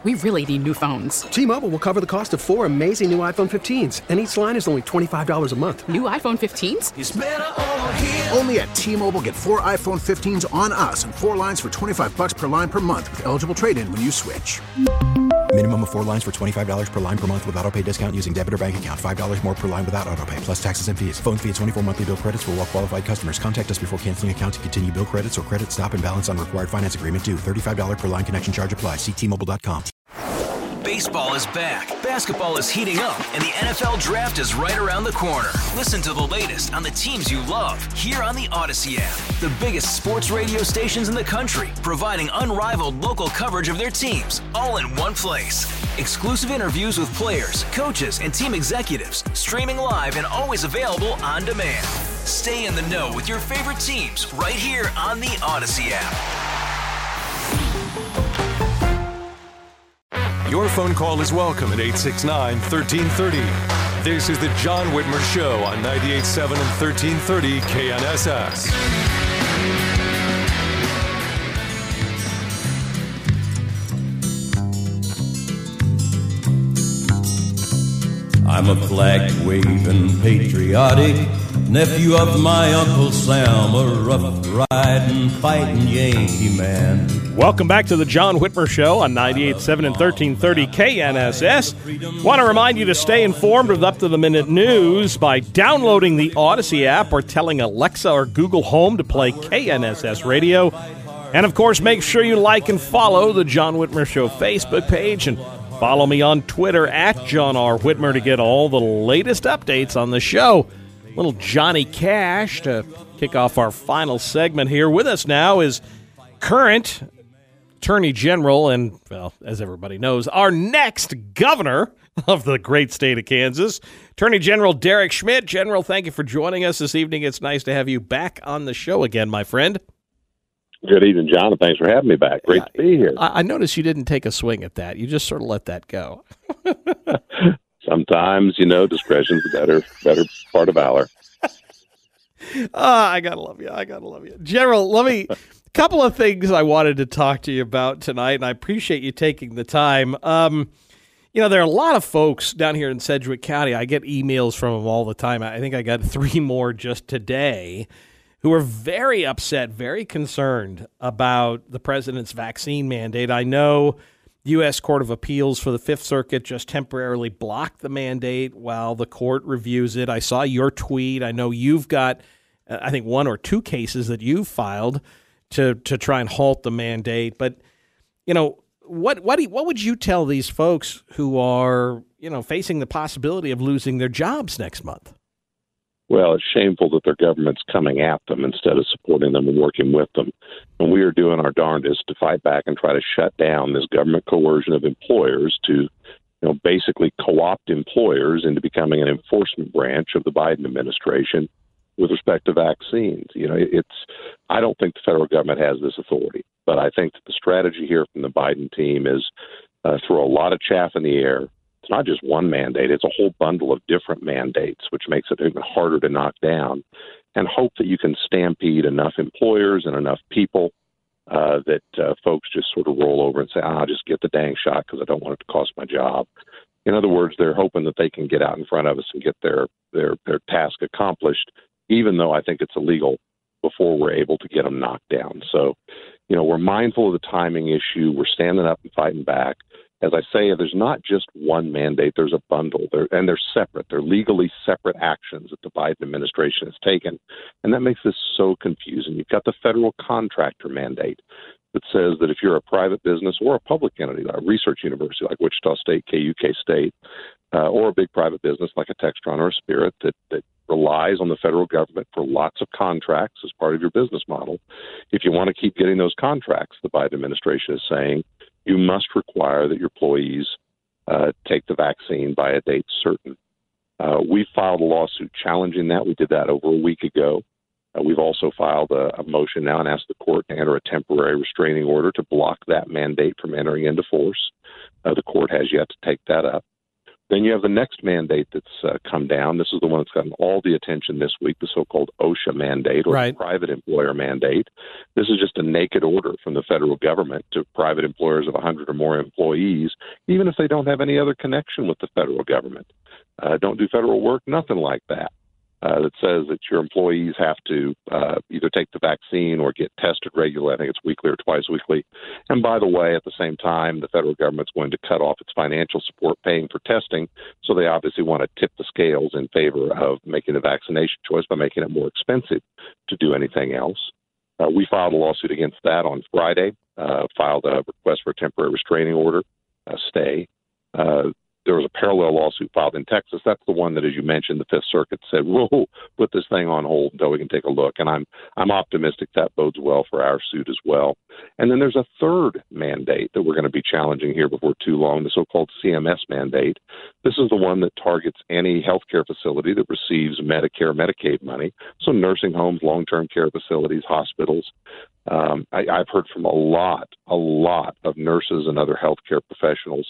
We really need new phones. T-Mobile will cover the cost of 4 amazing new iPhone 15s, and each line is only $25 a month. New iPhone 15s? It's better over here. Only at T-Mobile, get 4 iPhone 15s on us and 4 lines for $25 per line per month with eligible trade-in when you switch. Minimum of 4 lines for $25 per line per month with autopay discount using debit or bank account. $5 more per line without autopay, plus taxes and fees. Phone fee at 24 monthly bill credits for well-qualified customers. Contact us before canceling account to continue bill credits or credit stop and balance on required finance agreement due. $35 per line connection charge applies. See T-Mobile.com. Baseball is back, basketball is heating up, and the NFL Draft is right around the corner. Listen to the latest on the teams you love here on the Odyssey app. The biggest sports radio stations in the country, providing unrivaled local coverage of their teams, all in one place. Exclusive interviews with players, coaches, and team executives, streaming live and always available on demand. Stay in the know with your favorite teams right here on the Odyssey app. Your phone call is welcome at 869-1330. This is the John Whitmer Show on 98.7 and 1330 KNSS. I'm a flag-waving, patriotic nephew of my Uncle Sam, a rough-riding, fighting Yankee man. Welcome back to the John Whitmer Show on 98.7 and 1330 KNSS. Want to remind you to stay informed with up-to-the-minute news by downloading the Odyssey app or telling Alexa or Google Home to play KNSS Radio. And, of course, make sure you like and follow the John Whitmer Show Facebook page and follow me on Twitter at John R. Whitmer to get all the latest updates on the show. Little Johnny Cash to kick off our final segment here. With us now is current Attorney General and, well, as everybody knows, our next governor of the great state of Kansas, Attorney General Derek Schmidt. General, thank you for joining us this evening. It's nice to have you back on the show again, my friend. Good evening, John, and thanks for having me back. Great to be here. I noticed you didn't take a swing at that. You just sort of let that go. Sometimes, discretion's the better part of valor. I gotta love you. General, couple of things I wanted to talk to you about tonight, and I appreciate you taking the time. There are a lot of folks down here in Sedgwick County. I get emails from them all the time. I think I got 3 more just today, who are very upset, very concerned about the president's vaccine mandate. I know U.S. Court of Appeals for the Fifth Circuit just temporarily blocked the mandate while the court reviews it. I saw your tweet. I know you've got, I think, 1 or 2 cases that you've filed to try and halt the mandate. But, what would you tell these folks who are, facing the possibility of losing their jobs next month? Well, it's shameful that their government's coming at them instead of supporting them and working with them. And we are doing our darndest to fight back and try to shut down this government coercion of employers to, basically co-opt employers into becoming an enforcement branch of the Biden administration with respect to vaccines. I don't think the federal government has this authority, but I think that the strategy here from the Biden team is throw a lot of chaff in the air. It's not just one mandate. It's a whole bundle of different mandates, which makes it even harder to knock down, and hope that you can stampede enough employers and enough people that folks just sort of roll over and say, I'll just get the dang shot because I don't want it to cost my job. In other words, they're hoping that they can get out in front of us and get their task accomplished, even though I think it's illegal, before we're able to get them knocked down. So, we're mindful of the timing issue. We're standing up and fighting back. As I say, there's not just one mandate. There's a bundle, and they're separate. They're legally separate actions that the Biden administration has taken, and that makes this so confusing. You've got the federal contractor mandate that says that if you're a private business or a public entity, like a research university like Wichita State, KUK State, or a big private business like a Textron or a Spirit that relies on the federal government for lots of contracts as part of your business model, if you want to keep getting those contracts, the Biden administration is saying, you must require that your employees take the vaccine by a date certain. We filed a lawsuit challenging that. We did that over a week ago. We've also filed a motion now and asked the court to enter a temporary restraining order to block that mandate from entering into force. The court has yet to take that up. Then you have the next mandate that's come down. This is the one that's gotten all the attention this week, the so-called OSHA mandate, or right. private employer mandate. This is just a naked order from the federal government to private employers of 100 or more employees, even if they don't have any other connection with the federal government. Don't do federal work, nothing like that. That says that your employees have to either take the vaccine or get tested regularly. I think it's weekly or twice weekly. And by the way, at the same time, the federal government's going to cut off its financial support paying for testing. So they obviously want to tip the scales in favor of making the vaccination choice by making it more expensive to do anything else. We filed a lawsuit against that on Friday, filed a request for a temporary restraining order, stay. There was a parallel lawsuit filed in Texas. That's the one that, as you mentioned, the Fifth Circuit said, "Whoa, put this thing on hold until we can take a look." And I'm optimistic that bodes well for our suit as well. And then there's a third mandate that we're going to be challenging here before too long, the so-called CMS mandate. This is the one that targets any healthcare facility that receives Medicare, Medicaid money, so nursing homes, long-term care facilities, hospitals. I've heard from a lot of nurses and other healthcare professionals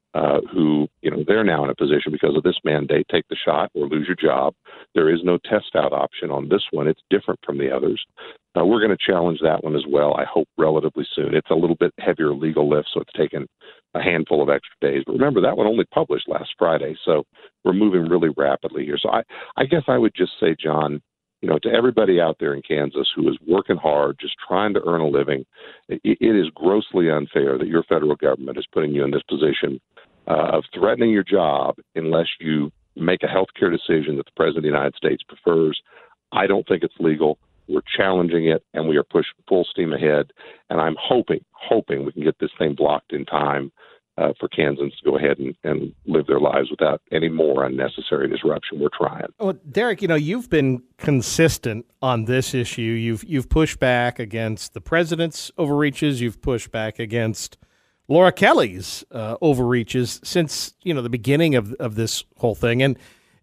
who, they're now in a position because of this mandate, take the shot or lose your job. There is no test out option on this one. It's different from the others. We're going to challenge that one as well, I hope, relatively soon. It's a little bit heavier legal lift, so it's taken a handful of extra days. But remember, that one only published last Friday, so we're moving really rapidly here. So I guess I would just say, John, to everybody out there in Kansas who is working hard, just trying to earn a living, it is grossly unfair that your federal government is putting you in this position of threatening your job unless you make a health care decision that the President of the United States prefers. I don't think it's legal. We're challenging it, and we are pushing full steam ahead. And I'm hoping we can get this thing blocked in time for Kansans to go ahead and live their lives without any more unnecessary disruption. We're trying. Well, Derek, you've been consistent on this issue. You've pushed back against the president's overreaches. You've pushed back against Laura Kelly's overreaches since the beginning of this whole thing. And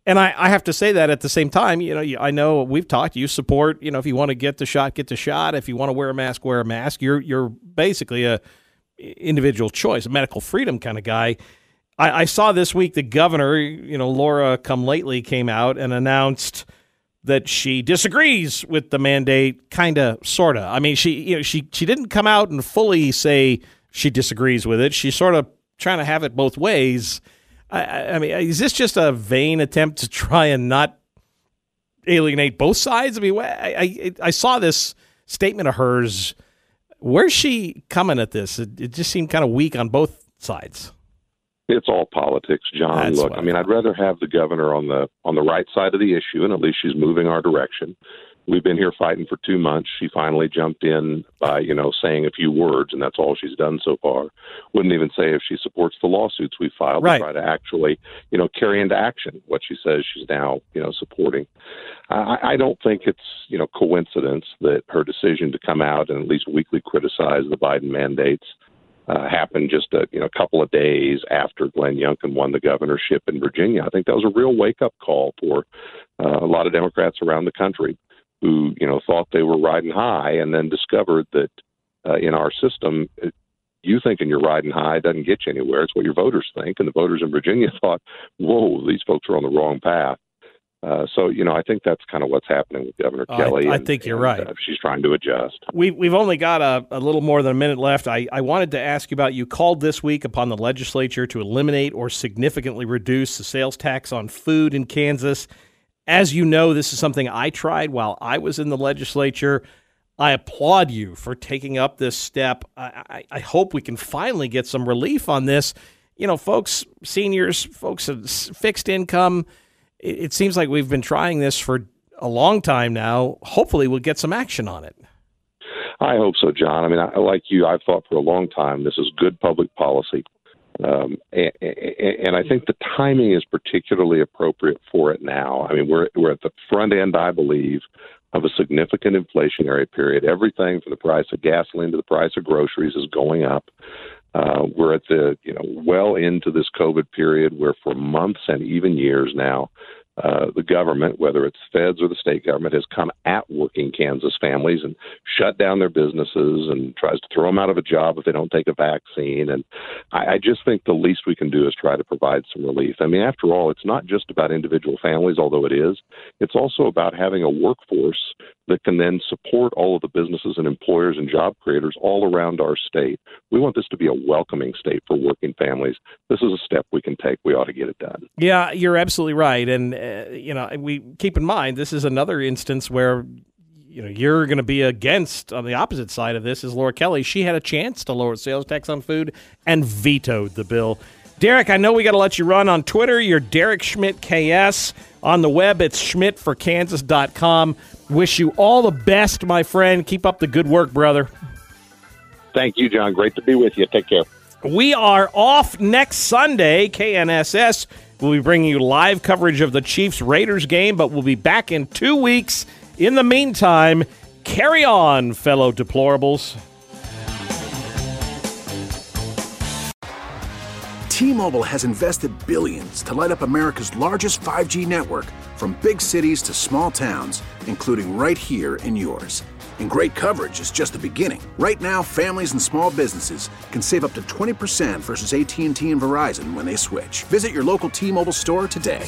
I have to say that at the same time, I know we've talked. You support, if you want to get the shot, get the shot. If you want to wear a mask, wear a mask. You're basically a individual choice, a medical freedom kind of guy. I saw this week the governor, Laura Come Lately, came out and announced that she disagrees with the mandate, kind of, sort of. I mean, she didn't come out and fully say she disagrees with it. She's sort of trying to have it both ways. I mean, is this just a vain attempt to try and not alienate both sides? I mean, I saw this statement of hers. Where's she coming at this? It just seemed kind of weak on both sides. It's all politics, John. Look, I mean, I'd rather have the governor on the right side of the issue, and at least she's moving our direction. We've been here fighting for 2 months. She finally jumped in by, saying a few words, and that's all she's done so far. Wouldn't even say if she supports the lawsuits we filed to try to actually, carry into action what she says she's now, supporting. I don't think it's, coincidence that her decision to come out and at least weekly criticize the Biden mandates happened just a couple of days after Glenn Youngkin won the governorship in Virginia. I think that was a real wake-up call for a lot of Democrats around the country who, thought they were riding high and then discovered that in our system, you thinking you're riding high doesn't get you anywhere. It's what your voters think. And the voters in Virginia thought, whoa, these folks are on the wrong path. So, I think that's kind of what's happening with Governor Kelly. I think you're right. She's trying to adjust. We've only got a little more than a minute left. I wanted to ask you about, you called this week upon the legislature to eliminate or significantly reduce the sales tax on food in Kansas. As you know, this is something I tried while I was in the legislature. I applaud you for taking up this step. I hope we can finally get some relief on this. Folks, seniors, folks of fixed income, it seems like we've been trying this for a long time now. Hopefully we'll get some action on it. I hope so, John. I mean, like you, I've thought for a long time this is good public policy. And I think the timing is particularly appropriate for it now. I mean, we're at the front end, I believe, of a significant inflationary period. Everything from the price of gasoline to the price of groceries is going up. We're at the, well into this COVID period where for months and even years now, the government, whether it's feds or the state government, has come at working Kansas families and shut down their businesses and tries to throw them out of a job if they don't take a vaccine. And I just think the least we can do is try to provide some relief. I mean, after all, it's not just about individual families, although it is. It's also about having a workforce that can then support all of the businesses and employers and job creators all around our state. We want this to be a welcoming state for working families. This is a step we can take. We ought to get it done. Yeah, you're absolutely right. And, we keep in mind, this is another instance where, you're going to be against, on the opposite side of this, is Laura Kelly. She had a chance to lower sales tax on food and vetoed the bill. Derek, I know we got to let you run on Twitter. You're Derek Schmidt KS. On the web, it's schmidtforkansas.com. Wish you all the best, my friend. Keep up the good work, brother. Thank you, John. Great to be with you. Take care. We are off next Sunday. KNSS will be bringing you live coverage of the Chiefs-Raiders game, but we'll be back in 2 weeks. In the meantime, carry on, fellow deplorables. T-Mobile has invested billions to light up America's largest 5G network, from big cities to small towns, including right here in yours. And great coverage is just the beginning. Right now, families and small businesses can save up to 20% versus AT&T and Verizon when they switch. Visit your local T-Mobile store today.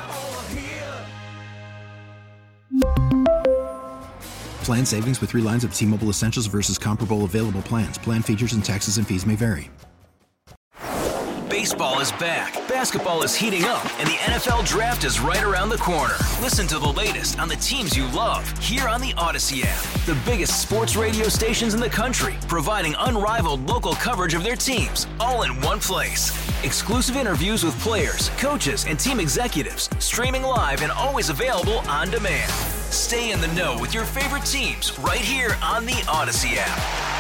Plan savings with 3 lines of T-Mobile Essentials versus comparable available plans. Plan features and taxes and fees may vary. Baseball is back, basketball is heating up, and the NFL Draft is right around the corner. Listen to the latest on the teams you love here on the Odyssey app. The biggest sports radio stations in the country, providing unrivaled local coverage of their teams, all in one place. Exclusive interviews with players, coaches, and team executives, streaming live and always available on demand. Stay in the know with your favorite teams right here on the Odyssey app.